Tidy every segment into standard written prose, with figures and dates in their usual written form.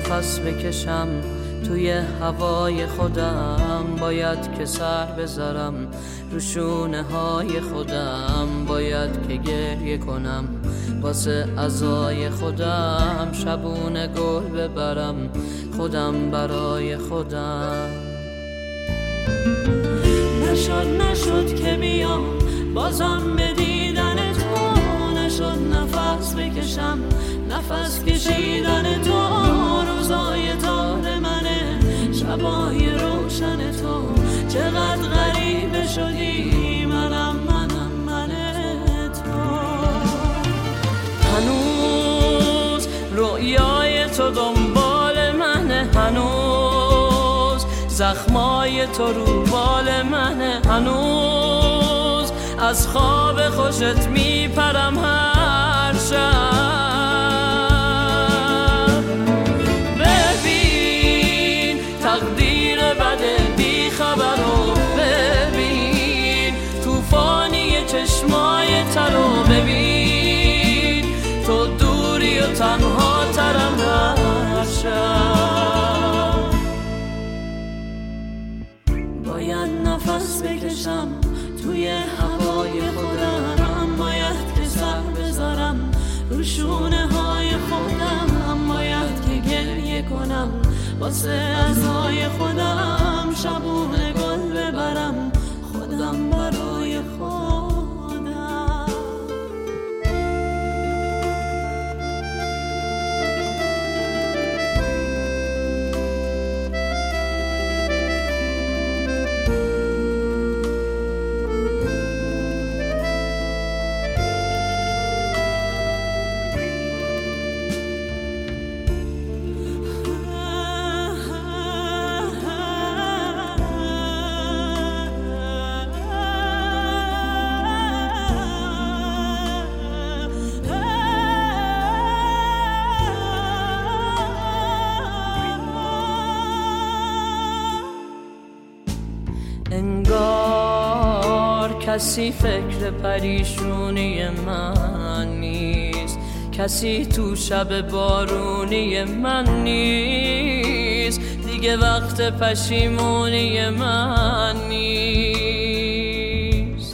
نفس بکشم توی هوای خودم، باید که سر بذارم رو شونه های خودم، باید که گریه کنم واسه عزای خودم، شبونه گل ببرم خودم برای خودم. نشد که بیام بازم به دیدن تو، نشد نفس بکشم نفس کشیدن تو، روزای تار منه شبای روشن تو، چقدر غریبه شدی منم تو. هنوز رویای تو دنبال منه، هنوز زخمای تو رو بال منه، هنوز از خواب خوشت میپرم هر شب. ببین تقدیر بده بی خبر رو، ببین توفانی چشمای ترو، ببین تو دوری و تنها ترم هر شب. باید نفس بکشم توی هوای خودم، باید که سر بذارم رو شونه های خودم، باید که گریه کنم واسه عزای خودم، شبونه گل ببرم خودم برای خودم. انگار کسی فکر پریشونی من نیست، کسی تو شب بارونی من نیست، دیگه وقت پشیمونی من نیست.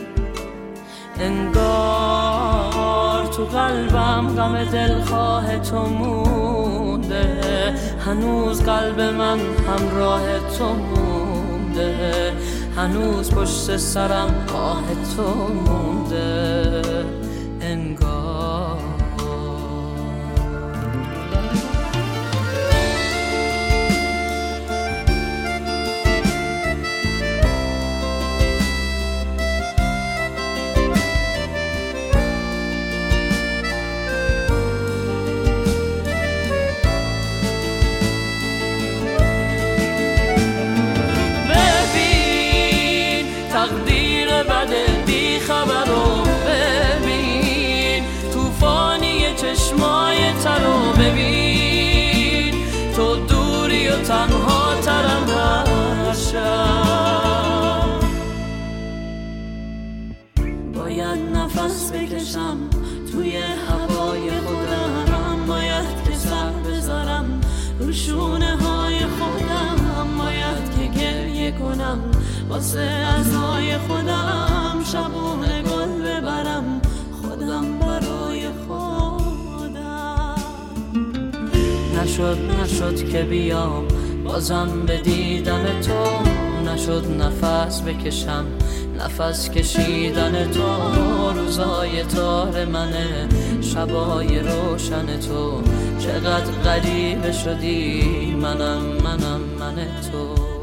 انگار تو قلبم غم دلخواه تو مونده، هنوز قلب من همراه تو مونده، هنوز پشت سرم آه تو مونده. انگار تقدیر بده بی خبر رو، ببین توفانی چشمای ترو، ببین تو دوری و تنها ترم هر شب. باید نفس بکشم توی هوای خودم، باید که سر بذارم رو شونه های خودم، باید که گریه کنم واسه عزای خودم، شبونه گل ببرم خودم برای خودم. نشد که بیام بازم به دیدن تو، نشد نفس بکشم نفس کشیدن تو، روزای تار منه شبای روشن تو، چقدر غریبه شدی منم تو.